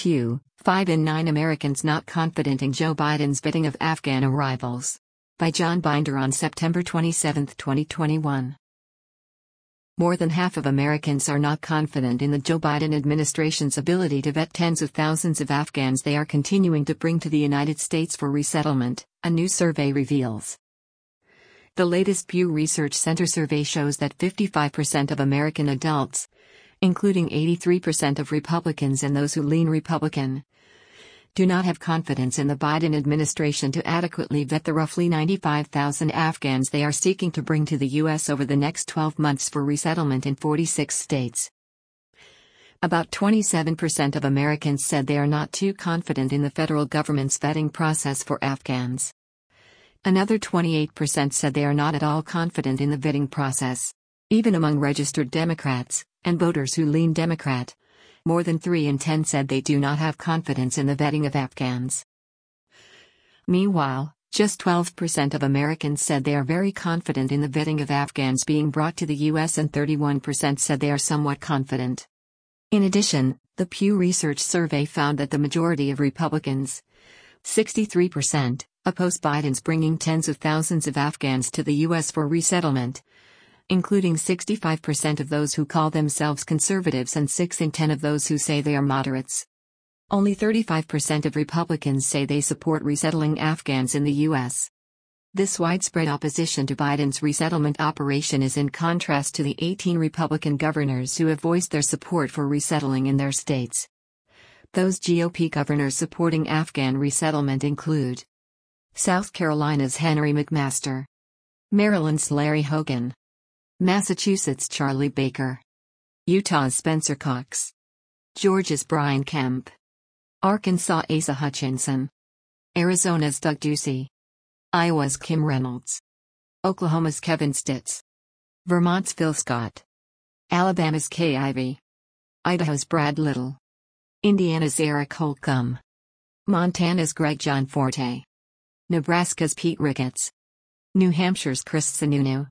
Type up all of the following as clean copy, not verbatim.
Pew, 5 in 9 Americans not confident in Joe Biden's vetting of Afghan arrivals. By John Binder on September 27, 2021. More than half of Americans are not confident in the Joe Biden administration's ability to vet tens of thousands of Afghans they are continuing to bring to the United States for resettlement, a new survey reveals. The latest Pew Research Center survey shows that 55% of American adults, including 83% of Republicans and those who lean Republican, do not have confidence in the Biden administration to adequately vet the roughly 95,000 Afghans they are seeking to bring to the U.S. over the next 12 months for resettlement in 46 states. About 27% of Americans said they are not too confident in the federal government's vetting process for Afghans. Another 28% said they are not at all confident in the vetting process. Even among registered Democrats, and voters who lean Democrat, more than 3 in 10 said they do not have confidence in the vetting of Afghans. Meanwhile, just 12% of Americans said they are very confident in the vetting of Afghans being brought to the U.S. and 31% said they are somewhat confident. In addition, the Pew Research survey found that the majority of Republicans, 63%, oppose Biden's bringing tens of thousands of Afghans to the U.S. for resettlement, including 65% of those who call themselves conservatives and 6 in 10 of those who say they are moderates. Only 35% of Republicans say they support resettling Afghans in the U.S. This widespread opposition to Biden's resettlement operation is in contrast to the 18 Republican governors who have voiced their support for resettling in their states. Those GOP governors supporting Afghan resettlement include South Carolina's Henry McMaster, Maryland's Larry Hogan, Massachusetts' Charlie Baker, Utah's Spencer Cox, Georgia's Brian Kemp, Arkansas' Asa Hutchinson, Arizona's Doug Ducey, Iowa's Kim Reynolds, Oklahoma's Kevin Stitz, Vermont's Phil Scott, Alabama's Kay Ivey, Idaho's Brad Little, Indiana's Eric Holcomb, Montana's Greg Gianforte, Nebraska's Pete Ricketts, New Hampshire's Chris Sununu,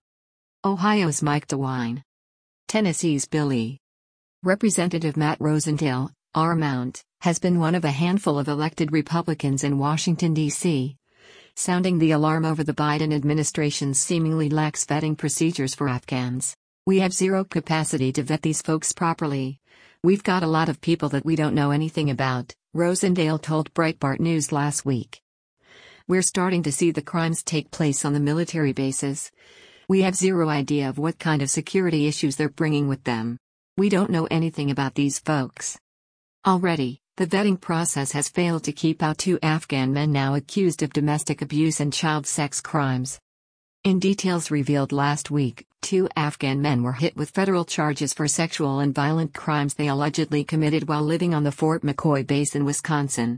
Ohio's Mike DeWine, Tennessee's Billy. Representative Matt Rosendale, R-Mount, has been one of a handful of elected Republicans in Washington, D.C., sounding the alarm over the Biden administration's seemingly lax vetting procedures for Afghans. "We have zero capacity to vet these folks properly. We've got a lot of people that we don't know anything about," Rosendale told Breitbart News last week. "We're starting to see the crimes take place on the military bases. We have zero idea of what kind of security issues they're bringing with them. We don't know anything about these folks." Already, the vetting process has failed to keep out 2 Afghan men now accused of domestic abuse and child sex crimes. In details revealed last week, 2 Afghan men were hit with federal charges for sexual and violent crimes they allegedly committed while living on the Fort McCoy base in Wisconsin.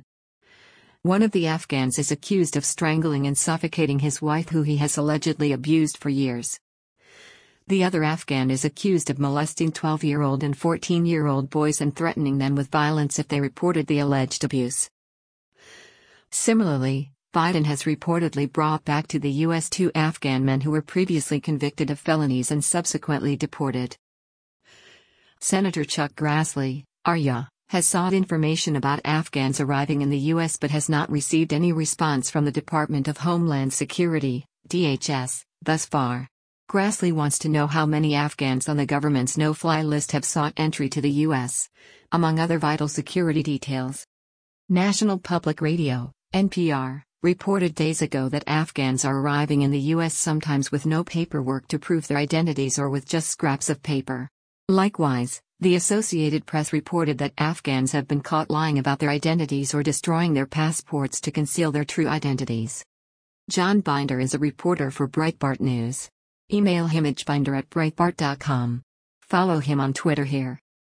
One of the Afghans is accused of strangling and suffocating his wife, who he has allegedly abused for years. The other Afghan is accused of molesting 12-year-old and 14-year-old boys and threatening them with violence if they reported the alleged abuse. Similarly, Biden has reportedly brought back to the U.S. 2 Afghan men who were previously convicted of felonies and subsequently deported. Senator Chuck Grassley, Arya, has sought information about Afghans arriving in the U.S. but has not received any response from the Department of Homeland Security, DHS, thus far. Grassley wants to know how many Afghans on the government's no-fly list have sought entry to the U.S., among other vital security details. National Public Radio, NPR, reported days ago that Afghans are arriving in the U.S. sometimes with no paperwork to prove their identities or with just scraps of paper. Likewise, the Associated Press reported that Afghans have been caught lying about their identities or destroying their passports to conceal their true identities. John Binder is a reporter for Breitbart News. Email him at binder@breitbart.com. Follow him on Twitter here.